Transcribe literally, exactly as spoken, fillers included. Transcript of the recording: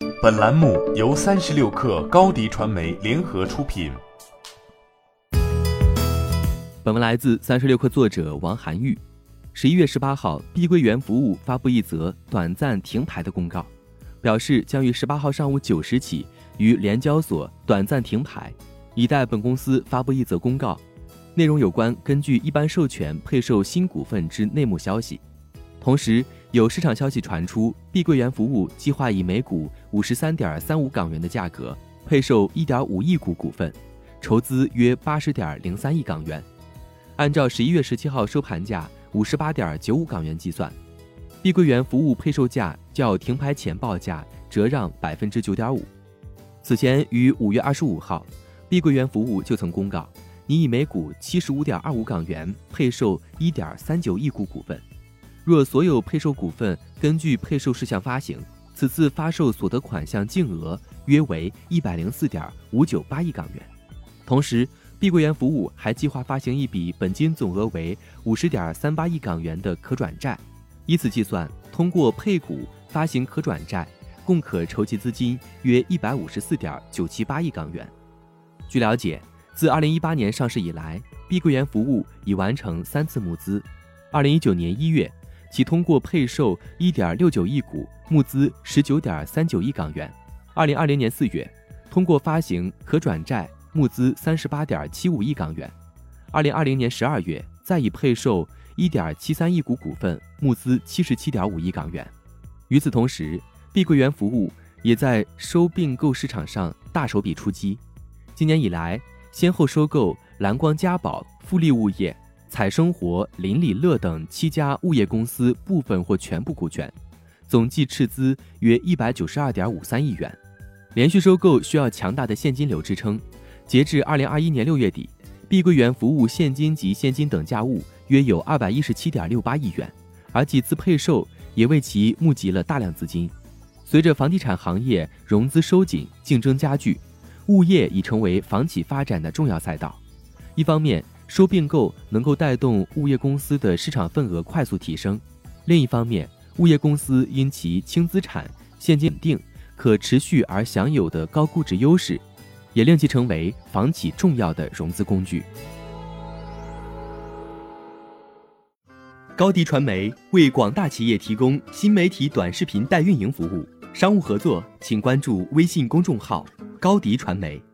本栏目由三十六氪高迪传媒联合出品。 本文来自三十六氪作者王涵玉。十一月十八号，碧桂园服务发布一则短暂停牌的公告，表示将于十八号上午九时起于联交所短暂停牌，以待本公司发布一则公告，内容有关根据一般授权配售新股份之内幕消息。同时，有市场消息传出，碧桂园服务计划以每股 五十三点三五港元的价格配售 一点五亿股股份，筹资约 八十点零三亿港元。按照十一月十七号收盘价 五十八点九五港元计算，碧桂园服务配售价较停牌前报价折让 百分之九点五。 此前于五月二十五号，碧桂园服务就曾公告拟以每股 七十五点二五港元配售 一点三九亿股股份。若所有配售股份根据配售事项发行，此次发售所得款项净额约为 一百零四点五九八亿港元。同时，碧桂园服务还计划发行一笔本金总额为 五十点三八亿港元的可转债，以此计算，通过配股发行可转债，共可筹集资金约 一百五十四点九七八亿港元。据了解，自二零一八年上市以来，碧桂园服务已完成三次募资。二零一九年一月，其通过配售 一点六九亿股募资 十九点三九亿港元。二零二零年四月，通过发行可转债募资 三十八点七五亿港元。二零二零年十二月，再以配售 一点七三亿股股份募资 七十七点五亿港元。与此同时，碧桂园服务也在收并购市场上大手笔出击。今年以来，先后收购蓝光嘉宝、富力物业、彩生活、邻里乐等七家物业公司部分或全部股权，总计斥资约 一百九十二点五三亿元。连续收购需要强大的现金流支撑，截至二零二一年六月底，碧桂园服务现金及现金等价物约有 二百一十七点六八亿元，而几次配售也为其募集了大量资金。随着房地产行业融资收紧，竞争加剧，物业已成为房企发展的重要赛道。一方面，收并购能够带动物业公司的市场份额快速提升；另一方面，物业公司因其轻资产、现金稳定、可持续而享有的高估值优势，也令其成为房企重要的融资工具。高迪传媒为广大企业提供新媒体短视频代运营服务，商务合作请关注微信公众号高迪传媒。